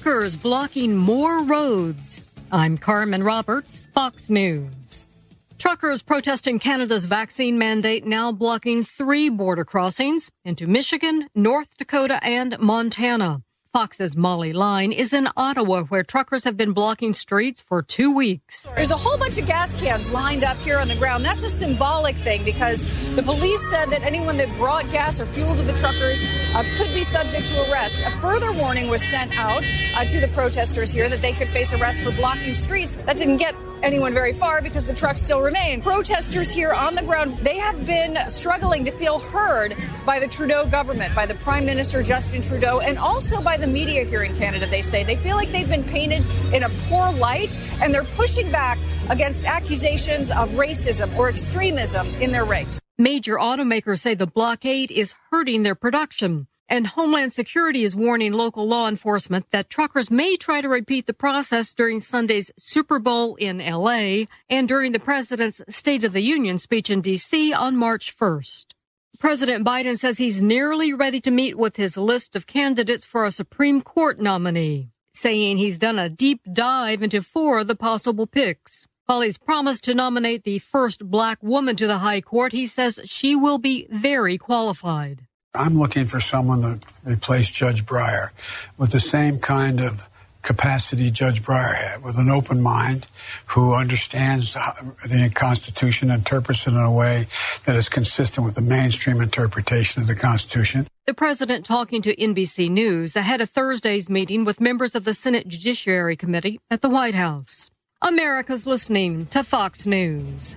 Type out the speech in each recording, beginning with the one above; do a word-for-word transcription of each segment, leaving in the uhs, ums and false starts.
Truckers blocking more roads. I'm Carmen Roberts, Fox News. Truckers protesting Canada's vaccine mandate now blocking three border crossings into Michigan, North Dakota, and Montana. Fox's Molly Line is in Ottawa, where truckers have been blocking streets for two weeks. There's a whole bunch of gas cans lined up here on the ground. That's a symbolic thing because the police said that anyone that brought gas or fuel to the truckers uh, could be subject to arrest. A further warning was sent out uh, to the protesters here that they could face arrest for blocking streets. That didn't get anyone very far because the trucks still remain. Protesters here on the ground, they have been struggling to feel heard by the Trudeau government, by the Prime Minister Justin Trudeau, and also by the media here in Canada. They say they feel like they've been painted in a poor light, and they're pushing back against accusations of racism or extremism in their ranks. Major automakers say the blockade is hurting their production. And Homeland Security is warning local law enforcement that truckers may try to repeat the process during Sunday's Super Bowl in L A and during the president's State of the Union speech in D C on March first. President Biden says he's nearly ready to meet with his list of candidates for a Supreme Court nominee, saying he's done a deep dive into four of the possible picks. While he's promised to nominate the first black woman to the High Court, he says she will be very qualified. I'm looking for someone to replace Judge Breyer with the same kind of capacity Judge Breyer had, with an open mind, who understands the Constitution, interprets it in a way that is consistent with the mainstream interpretation of the Constitution. The president talking to N B C News ahead of Thursday's meeting with members of the Senate Judiciary Committee at the White House. America's listening to Fox News.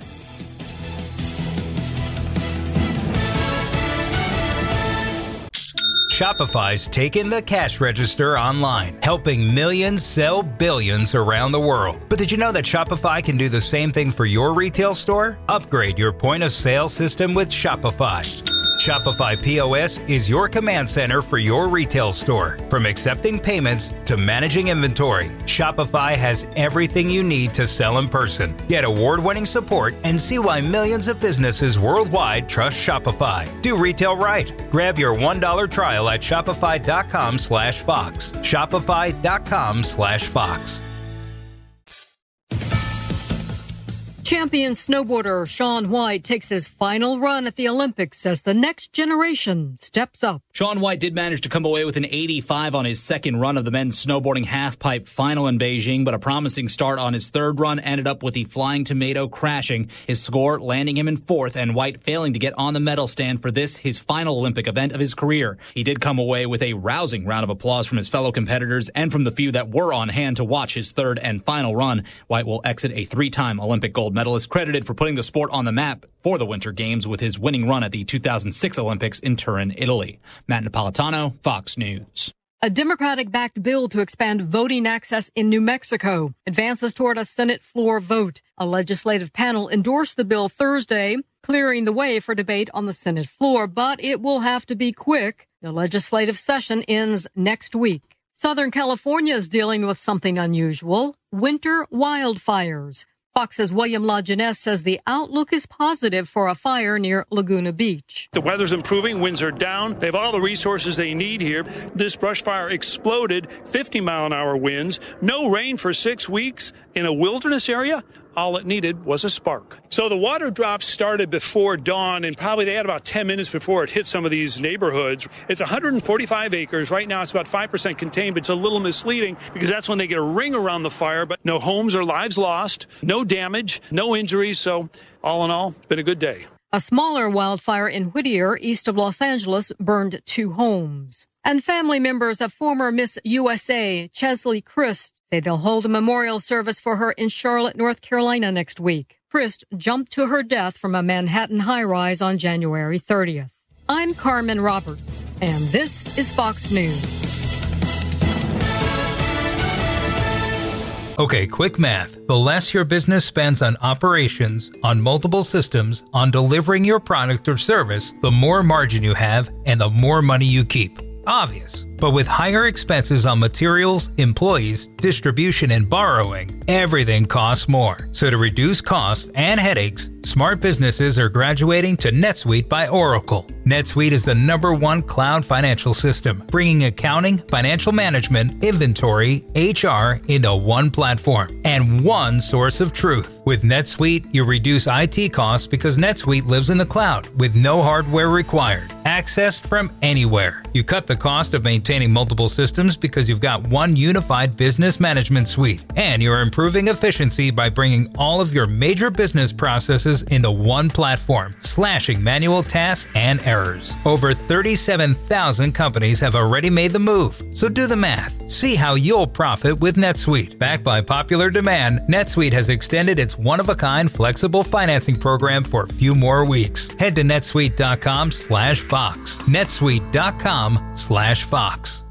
Shopify's taken the cash register online, helping millions sell billions around the world. But did you know that Shopify can do the same thing for your retail store? Upgrade your point of sale system with Shopify. Shopify P O S is your command center for your retail store. From accepting payments to managing inventory, Shopify has everything you need to sell in person. Get award-winning support and see why millions of businesses worldwide trust Shopify. Do retail right. Grab your one dollar trial at shopify.com slash Fox. Shopify.com slash Fox. Champion snowboarder Shaun White takes his final run at the Olympics as the next generation steps up. Shaun White did manage to come away with an eighty-five on his second run of the men's snowboarding halfpipe final in Beijing, but a promising start on his third run ended up with the Flying Tomato crashing, his score landing him in fourth, and White failing to get on the medal stand for this, his final Olympic event of his career. He did come away with a rousing round of applause from his fellow competitors and from the few that were on hand to watch his third and final run. White will exit a three-time Olympic gold medalist, credited for putting the sport on the map for the Winter Games with his winning run at the two thousand six Olympics in Turin, Italy. Matt Napolitano, Fox News. A Democratic-backed bill to expand voting access in New Mexico advances toward a Senate floor vote. A legislative panel endorsed the bill Thursday, clearing the way for debate on the Senate floor, but it will have to be quick. The legislative session ends next week. Southern California is dealing with something unusual: winter wildfires. Fox's William LaJeunesse says the outlook is positive for a fire near Laguna Beach. The weather's improving, winds are down. They have all the resources they need here. This brush fire exploded, fifty mile an hour winds, no rain for six weeks in a wilderness area. All it needed was a spark. So the water drops started before dawn, and probably they had about ten minutes before it hit some of these neighborhoods. It's one hundred forty-five acres. Right now it's about five percent contained, but it's a little misleading because that's when they get a ring around the fire, but no homes or lives lost, no damage, no injuries. So all in all, been a good day. A smaller wildfire in Whittier, east of Los Angeles, burned two homes. And family members of former Miss U S A, Chesley Christ, say they'll hold a memorial service for her in Charlotte, North Carolina next week. Christ jumped to her death from a Manhattan high-rise on January thirtieth. I'm Carmen Roberts, and this is Fox News. Okay, quick math. The less your business spends on operations, on multiple systems, on delivering your product or service, the more margin you have and the more money you keep. Obvious. But with higher expenses on materials, employees, distribution, and borrowing, everything costs more. So to reduce costs and headaches, smart businesses are graduating to NetSuite by Oracle. NetSuite is the number one cloud financial system, bringing accounting, financial management, inventory, H R into one platform and one source of truth. With NetSuite, you reduce I T costs because NetSuite lives in the cloud with no hardware required, accessed from anywhere. You cut the cost of maintaining multiple systems because you've got one unified business management suite, and you're improving efficiency by bringing all of your major business processes into one platform, slashing manual tasks and errors. Over thirty-seven thousand companies have already made the move, so do the math. See how you'll profit with NetSuite. Backed by popular demand, NetSuite has extended its one-of-a-kind flexible financing program for a few more weeks. Head to netsuite dot com slash Fox. netsuite dot com slash Fox.